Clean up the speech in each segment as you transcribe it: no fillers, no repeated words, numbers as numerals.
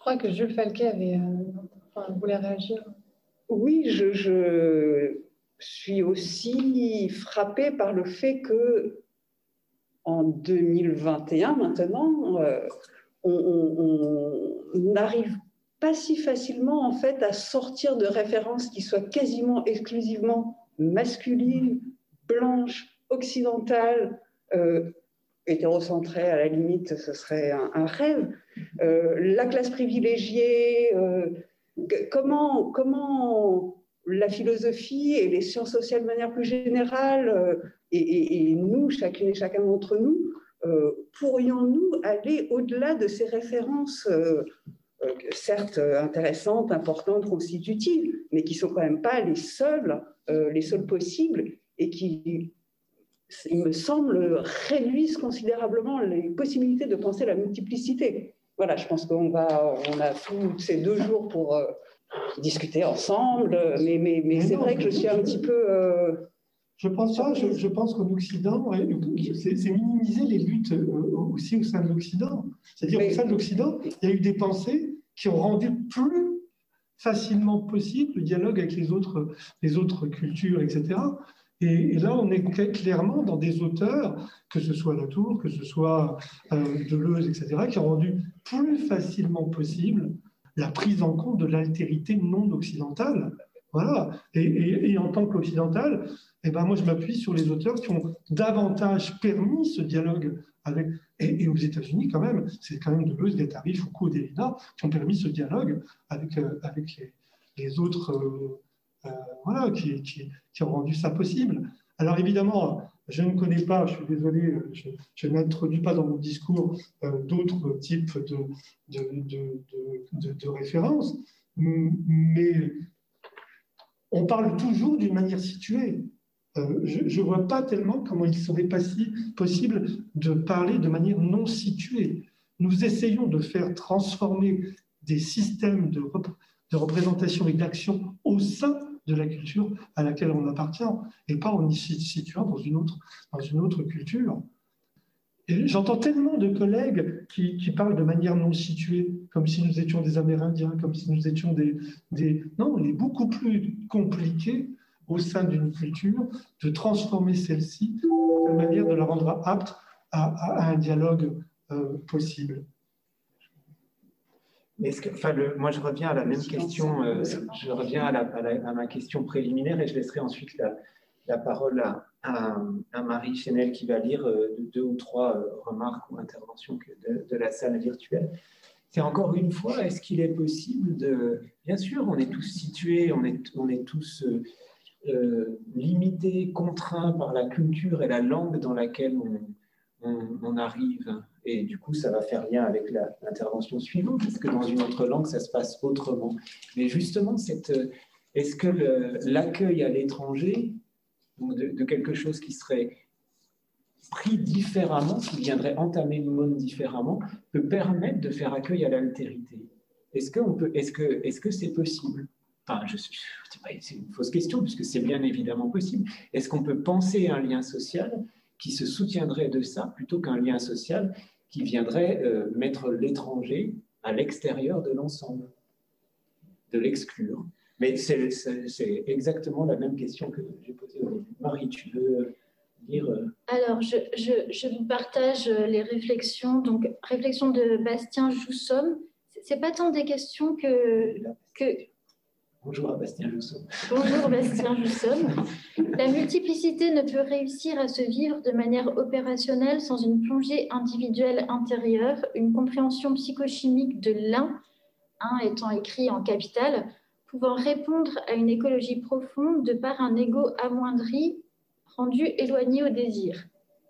crois que Jules Falquet voulait réagir. Oui, je suis aussi frappée par le fait que en 2021 maintenant, on n'arrive pas si facilement en fait à sortir de références qui soient quasiment exclusivement masculines, blanches, occidentales, hétérocentrées à la limite, ce serait un rêve. La classe privilégiée, comment la philosophie et les sciences sociales de manière plus générale, et nous, chacune et chacun d'entre nous, pourrions-nous aller au-delà de ces références certes intéressantes, importantes, constitutives, mais qui ne sont quand même pas les seules possibles et qui, il me semble, réduisent considérablement les possibilités de penser la multiplicité. Voilà, je pense qu'on a tous ces 2 jours pour discuter ensemble, mais c'est vrai que je suis un petit peu... Je pense pas. Je pense qu'en Occident, c'est minimiser les luttes aussi au sein de l'Occident. C'est-à-dire au sein de l'Occident, il y a eu des pensées qui ont rendu plus facilement possible le dialogue avec les autres cultures, etc. Et là, on est clairement dans des auteurs, que ce soit Latour, que ce soit Deleuze, etc., qui ont rendu plus facilement possible la prise en compte de l'altérité non occidentale. Voilà. Et en tant qu'occidental, moi, je m'appuie sur les auteurs qui ont davantage permis ce dialogue avec... Et aux États-Unis, quand même, c'est quand même Deleuze, Guattari, Foucault, Derrida, qui ont permis ce dialogue avec les autres... voilà, qui ont rendu ça possible. Alors évidemment, je ne connais pas, je suis désolé, je n'introduis pas dans mon discours d'autres types de références, mais on parle toujours d'une manière située. Je ne vois pas tellement comment il serait possible de parler de manière non située. Nous essayons de faire transformer des systèmes de représentation et d'action au sein de la culture à laquelle on appartient, et pas en y situant dans une autre culture. Et j'entends tellement de collègues qui parlent de manière non située, comme si nous étions des Amérindiens, comme si nous étions des... Non, il est beaucoup plus compliqué au sein d'une culture de transformer celle-ci de manière de la rendre apte à un dialogue possible. Mais moi, je reviens à la même question, je reviens à ma question préliminaire et je laisserai ensuite la parole à Marie Chénel qui va lire 2 ou 3 remarques ou interventions de la salle virtuelle. C'est encore une fois, est-ce qu'il est possible de... Bien sûr, on est tous situés, on est tous limités, contraints par la culture et la langue dans laquelle on arrive. Et du coup, ça va faire lien avec l'intervention suivante, parce que dans une autre langue, ça se passe autrement. Mais justement, est-ce que l'accueil à l'étranger, de quelque chose qui serait pris différemment, qui viendrait entamer le monde différemment, peut permettre de faire accueil à l'altérité? Est-ce que c'est possible? Enfin, c'est une fausse question, puisque c'est bien évidemment possible. Est-ce qu'on peut penser un lien social qui se soutiendrait de ça, plutôt qu'un lien social qui viendrait mettre l'étranger à l'extérieur de l'ensemble, de l'exclure? Mais c'est exactement la même question que j'ai posée au début. Marie, tu veux dire Alors, je vous partage les réflexions. Donc, réflexion de Bastien Joussomme. C'est pas tant des questions que... Bonjour à Bastien Joussomme. Bonjour Bastien Joussomme. La multiplicité ne peut réussir à se vivre de manière opérationnelle sans une plongée individuelle intérieure, une compréhension psychochimique de l'un, un étant écrit en capital, pouvant répondre à une écologie profonde de par un ego amoindri, rendu éloigné au désir.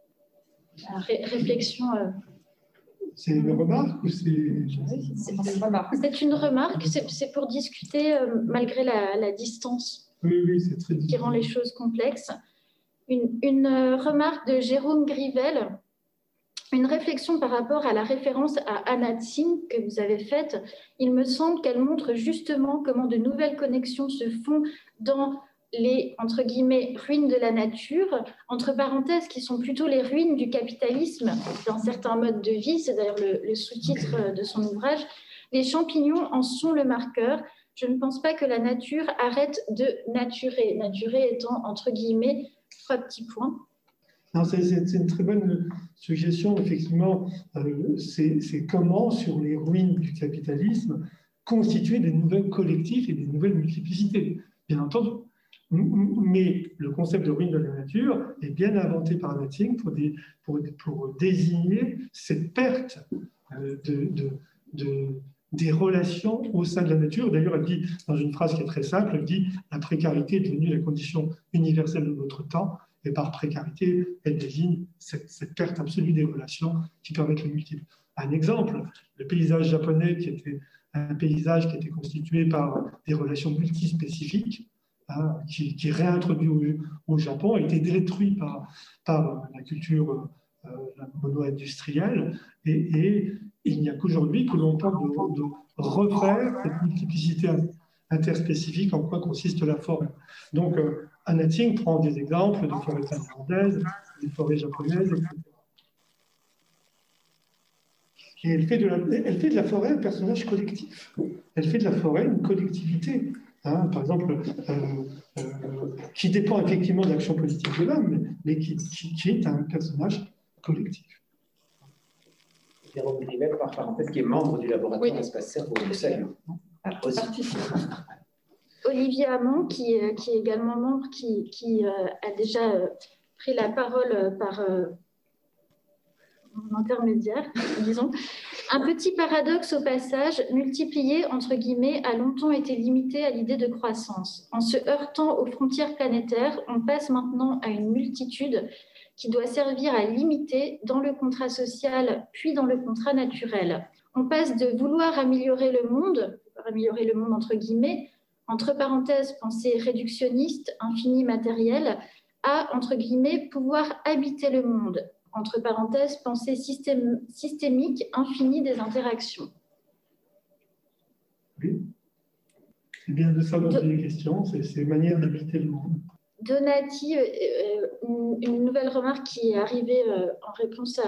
Réflexion... C'est une remarque ou c'est une remarque? C'est une remarque, c'est pour discuter malgré la distance oui, c'est très qui rend les choses complexes. Une remarque de Jérôme Grivel, une réflexion par rapport à la référence à Anna Tsing que vous avez faite. Il me semble qu'elle montre justement comment de nouvelles connexions se font dans les, entre guillemets, ruines de la nature, entre parenthèses, qui sont plutôt les ruines du capitalisme dans certains modes de vie. C'est d'ailleurs le sous-titre de son ouvrage. Les champignons en sont le marqueur. Je ne pense pas que la nature arrête de naturer. Naturer étant, entre guillemets, 3 petits points. C'est une très bonne suggestion, effectivement. C'est comment, sur les ruines du capitalisme, constituer des nouvelles collectifs et des nouvelles multiplicités, bien entendu. Mais le concept de ruine de la nature est bien inventé par Nating pour désigner cette perte des relations au sein de la nature. D'ailleurs, elle dit, dans une phrase qui est très simple, elle dit « La précarité est devenue la condition universelle de notre temps ». Et par précarité, elle désigne cette perte absolue des relations qui permettent le multiple. Un exemple, le paysage japonais, qui était un paysage qui était constitué par des relations multispécifiques, qui est réintroduit au Japon, a été détruit par la culture mono-industrielle. Et il n'y a qu'aujourd'hui que l'on tente de refaire cette multiplicité interspécifique, en quoi consiste la forêt. Donc, Anna Tsing prend des exemples de forêts thaïlandaises, des forêts japonaises, etc. Et elle fait de la forêt un personnage collectif. Elle fait de la forêt une collectivité. Par exemple, qui dépend effectivement de l'action politique de l'homme, mais qui est un personnage collectif. Jérôme Grivet, par parenthèse, qui est membre du laboratoire d'espace cerveau. Olivier Hamon, qui est également membre, qui a déjà pris la parole par mon intermédiaire, disons. Un petit paradoxe au passage, multiplié, entre guillemets, a longtemps été limité à l'idée de croissance. En se heurtant aux frontières planétaires, on passe maintenant à une multitude qui doit servir à limiter dans le contrat social, puis dans le contrat naturel. On passe de vouloir améliorer le monde entre guillemets, entre parenthèses, pensée réductionniste, infini matériel, à, entre guillemets, pouvoir habiter le monde, entre parenthèses, pensée systémique, infinie des interactions. Oui, c'est bien de ça dont il est question, c'est manière d'habiter le monde. Donati, une nouvelle remarque qui est arrivée en réponse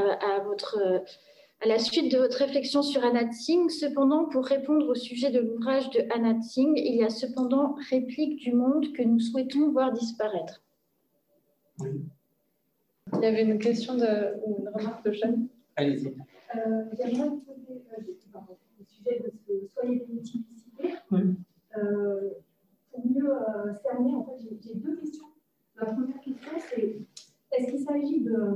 à la suite de votre réflexion sur Anna Tsing. Cependant, pour répondre au sujet de l'ouvrage de Anna Tsing, il y a cependant réplique du monde que nous souhaitons voir disparaître. Oui. Il y avait une question une remarque de Jeanne. Allez-y. J'aimerais vous poser le sujet de ce soigner des multiplicités. Oui. Pour mieux cerner, en fait, j'ai 2 questions. La première question, c'est est-ce qu'il s'agit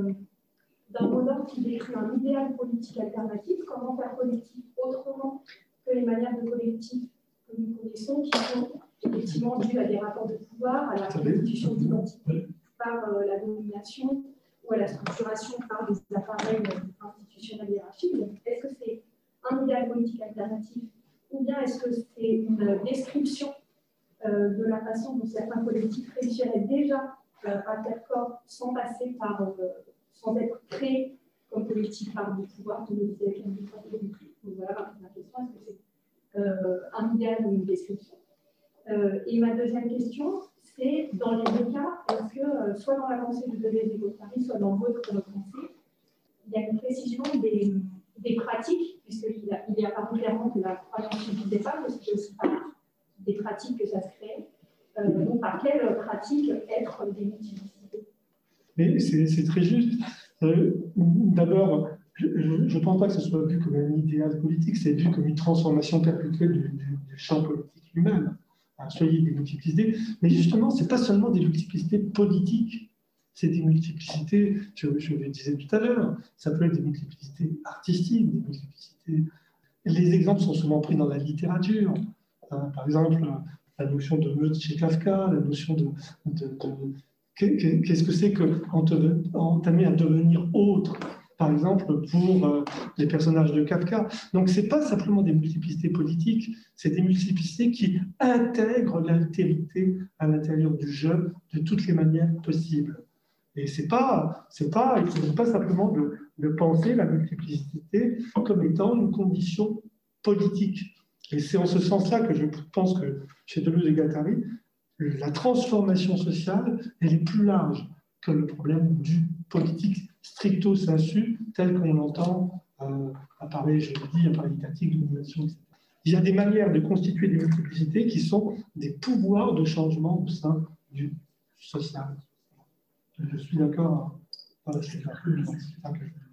d'un bonheur qui décrit un idéal politique alternatif? Comment faire collectif autrement que les manières de collectif que nous connaissons, qui sont effectivement dues à des rapports de pouvoir, à la constitution d'identité par la domination ou à la structuration par des appareils institutionnels hiérarchiques? Est-ce que c'est un idéal politique alternatif ou bien est-ce que c'est une description de la façon dont certains collectifs réussiraient déjà à faire corps sans passer par, sans être créés comme collectif par le pouvoir de l'utiliser avec une forme de prix. Donc voilà ma question, est-ce que c'est un idéal ou une description? Et ma deuxième question, c'est dans les 2 cas, est-ce que soit dans la pensée de Deleuze et Guattari, soit dans votre pensée, il y a une précision des pratiques, puisqu'il est apparu clairement que la croyance ne disait pas, mais c'était aussi par des pratiques que ça se crée. Donc, par quelle pratique être des multiplicités? Mais c'est très juste. D'abord, je ne pense pas que ce soit vu comme un idéal politique, c'est vu comme une transformation perpétuelle du champ politique lui-même. Soyez des multiplicités. Mais justement, ce n'est pas seulement des multiplicités politiques, c'est des multiplicités, je le disais tout à l'heure, ça peut être des multiplicités artistiques, des multiplicités. Les exemples sont souvent pris dans la littérature. Par exemple, la notion de meute chez Kafka, la notion de qu'est-ce que c'est qu'entamer à devenir autre, par exemple, pour les personnages de Kafka. Donc, ce n'est pas simplement des multiplicités politiques, c'est des multiplicités qui intègrent l'altérité à l'intérieur du jeu de toutes les manières possibles. Et ce n'est pas simplement de penser la multiplicité comme étant une condition politique. Et c'est en ce sens-là que je pense que chez Deleuze et Guattari, la transformation sociale, elle est plus large que le problème du politique stricto sensu, tel qu'on l'entend appareil, je le dis, appareil étatique, domination, etc. Il y a des manières de constituer des multiplicités qui sont des pouvoirs de changement au sein du social. Je suis d'accord. Voilà, c'est un peu le